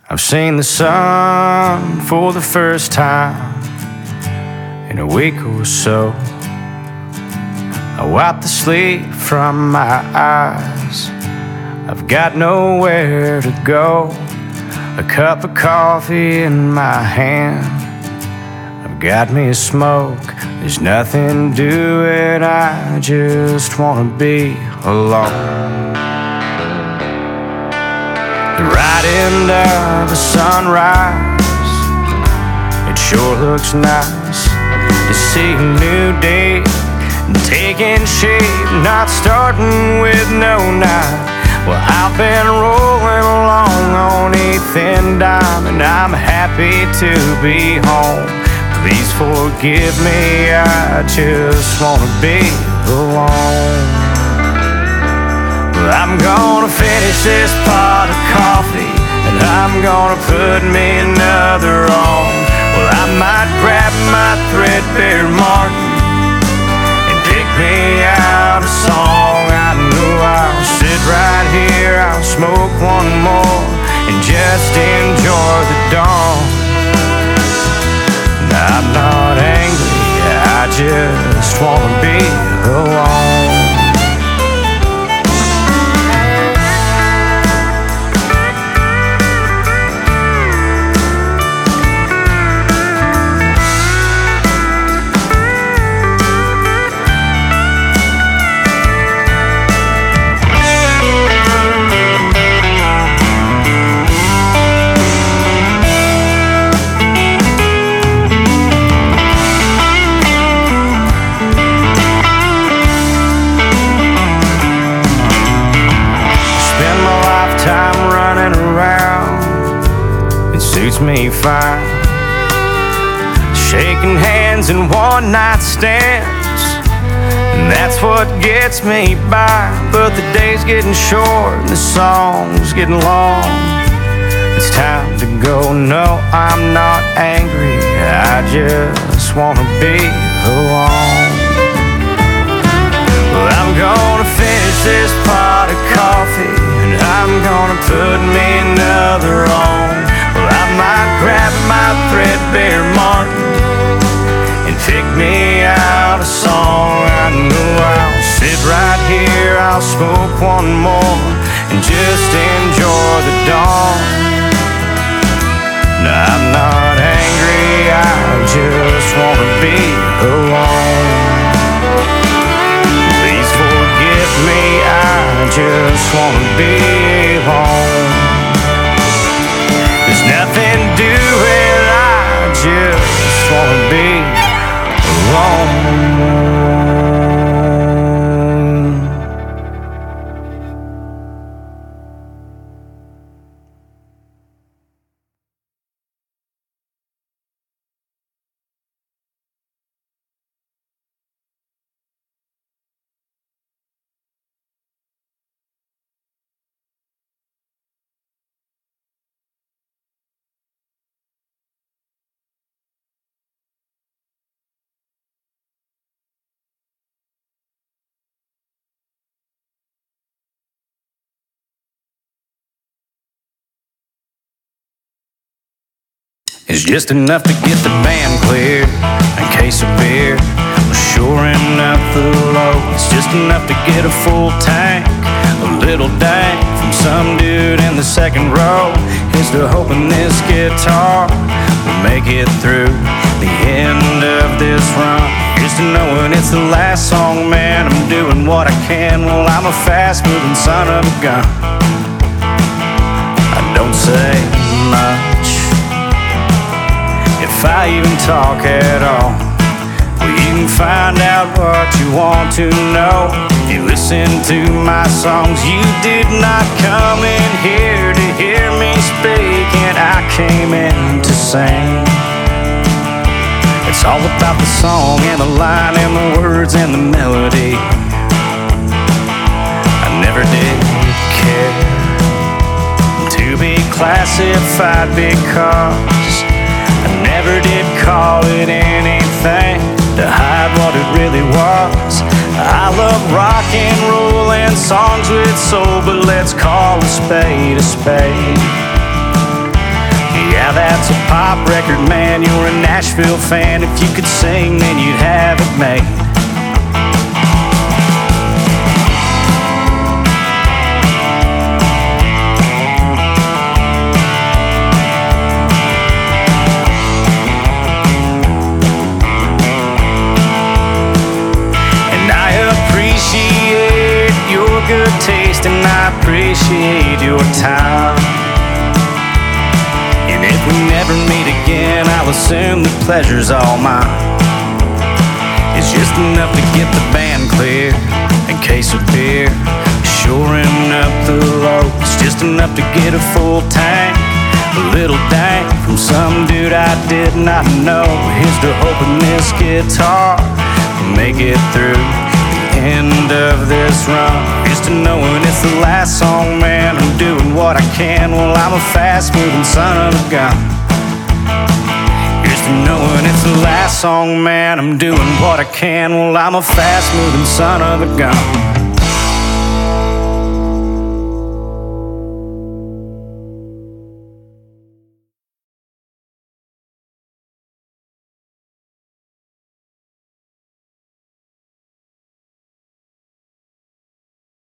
I've seen the sun for the first time in a week or so. I wipe the sleep from my eyes. I've got nowhere to go. A cup of coffee in my hand. I've got me a smoke. There's nothing doing. I just wanna be alone. The right end of a sunrise. It sure looks nice to see a new day taking shape, not starting with no night. Well, I've been rolling along on a thin dime, and I'm happy to be home. Please forgive me, I just wanna be alone. Well, I'm gonna finish this pot of coffee, and I'm gonna put me another on. Well, I might grab my threadbare Martin and pick me out a song. I know I'll sit right here, I'll smoke one more and just enjoy the dawn. I'm not angry, I just wanna be alone. Suits me fine. Shaking hands and one night stands, and that's what gets me by. But the day's getting short and the song's getting long. It's time to go. No, I'm not angry, I just wanna be alone. Well, I'm gonna finish this pot of coffee, and I'm gonna put me another on. Well, I might grab my threadbare Martin and pick me out a song. I know I'll sit right here, I'll smoke one more and just enjoy the dawn. No, I'm not angry, I just wanna be alone. Please forgive me, I just wanna be alone. There's nothing doing, I just wanna be alone. It's just enough to get the band cleared. A case of beer was shoring up the load. It's just enough to get a full tank. A little dank from some dude in the second row. Here's to hoping this guitar will make it through the end of this run. Here's to knowing it's the last song, man. I'm doing what I can. Well, I'm a fast-moving son of a gun. I don't say much, if I even talk at all. Well, you can find out what you want to know. You listen to my songs. You did not come in here to hear me speak, and I came in to sing. It's all about the song and the line and the words and the melody. I never did care to be classified because I never did call it anything to hide what it really was. I love rock and roll and songs with soul, but let's call a spade a spade. that's a pop record, man. You're a Nashville fan. If you could sing, then you'd have it made. Good taste, and I appreciate your time. And if we never meet again, I'll assume the pleasure's all mine. It's just enough to get the band clear, a case of beer, shoring up the low. It's just enough to get a full tank, a little dank from some dude I did not know. Here's to hoping this guitar will make it through end of this run. Here's to knowing it's the last song, man. I'm doing what I can. Well, I'm a fast-moving son of a gun. Here's to knowing it's the last song, man. I'm doing what I can. Well, I'm a fast-moving son of a gun.